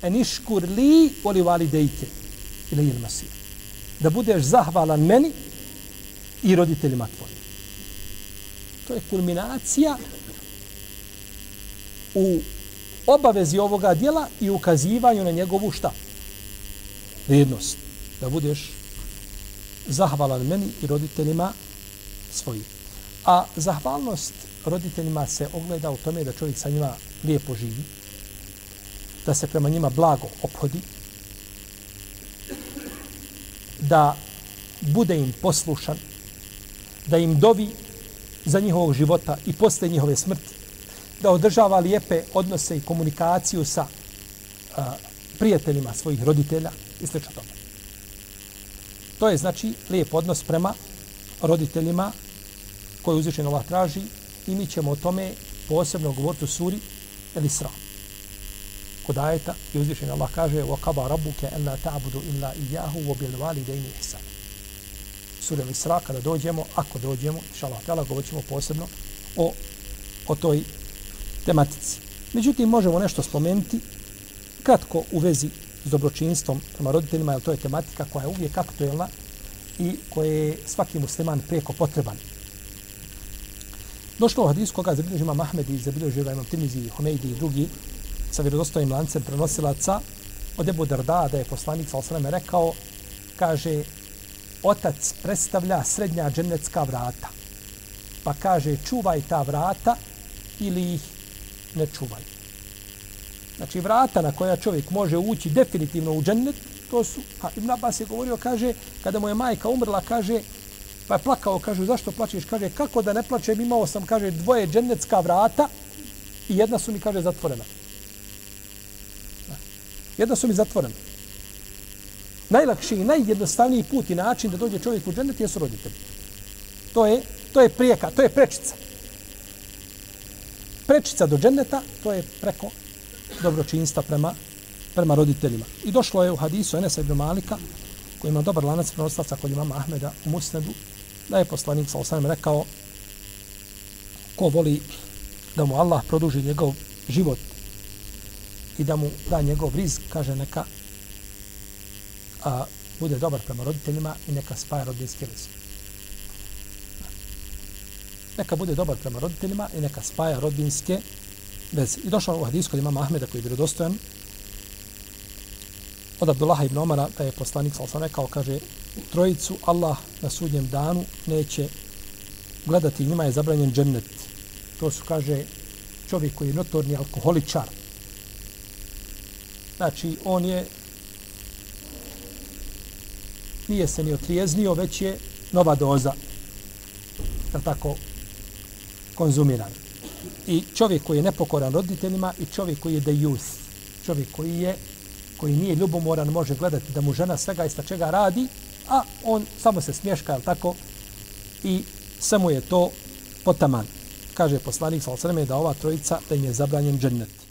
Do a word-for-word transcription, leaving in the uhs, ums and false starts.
eniškur li voli validejke ili ilmasir. Da budeš zahvalan meni i roditeljima tvojim. To je kulminacija u obavezi ovoga djela i ukazivanju na njegovu šta? Vrijednost. Da budeš zahvalan meni i roditeljima svojim. A zahvalnost roditeljima se ogleda u tome da čovjek sa njima lijepo živi, da se prema njima blago ophodi, da bude im poslušan, da im dovi za njihovog života i posle njihove smrti, da održava lijepe odnose i komunikaciju sa a, prijateljima svojih roditelja i sl. Tome. To je znači lijep odnos prema roditeljima koji uzvišen Allah traži i mi ćemo o tome posebno govoriti u suri El Isra. Kod ajeta i uzvišen Allah kaže وَقَبَا رَبُّكَ أَلَّا تَعْبُدُ إِلَّا إِيَّاهُ وَبِالْوَالِدَيْنِ إِحْسَانًا. Sura El Isra, kada dođemo, ako dođemo, inšallah ta'ala, govorit ćemo posebno o, o toj tematici. Međutim, možemo nešto spomenuti kratko u vezi s dobročinstvom prema roditeljima, jer to je tematika koja je uvijek aktuelna i koje je svaki musliman preko potreban. Došlo u hadisu koga zabilježi imam Ahmed i zabilježi imam Tirmizi, Humejdi i drugi sa vjerodostojnim lancem prenosilaca od Ebu Darda, da je poslanik sallallahu alejhi ve sellem rekao, kaže, otac predstavlja srednja džennetska vrata. Pa kaže, čuvaj ta vrata ili ih ne čuvaj. Znači, vrata na koja čovjek može ući definitivno u džennet, to su, a Ibn Abbas je govorio, kaže, kada mu je majka umrla, kaže, pa je plakao, kaže, zašto plačeš? Kaže, kako da ne plačem, imao sam, kaže, dvoje džennetska vrata i jedna su mi, kaže, zatvorena. Jedna su mi zatvorena. Najlakši i najjednostavniji put i način da dođe čovjek u džennet jesu roditelji. To je, to je prijeka, to je prečica. Prečica do dženneta, to je preko dobročinstva prema, prema roditeljima. I došlo je u hadisu Enesa ibn Malika, koji ima dobar lanac prenoslaca kod imama Ahmeda u Musnedu, da je poslanik sallallahu alejhi ve sellem rekao, ko voli da mu Allah produži njegov život i da mu da njegov rizk, kaže, neka a, bude dobar prema roditeljima i neka spaja rodbinske veze. Neka bude dobar prema roditeljima i neka spaja rodbinske veze. I došao u hadisu kod imama Ahmeda koji je vjerodostojan od Abdullaha ibn Omara, da je poslanik sallallahu alejhi ve sellem rekao, kaže, trojicu Allah na sudnjem danu neće gledati, njima je zabranjen džennet. To su, kaže, čovjek koji je notorni alkoholičar. Znači, on je nije se ni otrijeznio, već je nova doza, da tako, konzumiran. I čovjek koji je nepokoran roditeljima i čovjek koji je dejus, čovjek koji je koji nije ljubomoran, može gledati da mu žena svega ista čega radi, a on samo se smješka, jel tako, i samo je to potaman. Kaže poslanik sallallahu alejhi ve sellem da ova trojica da im je zabranjen džennet.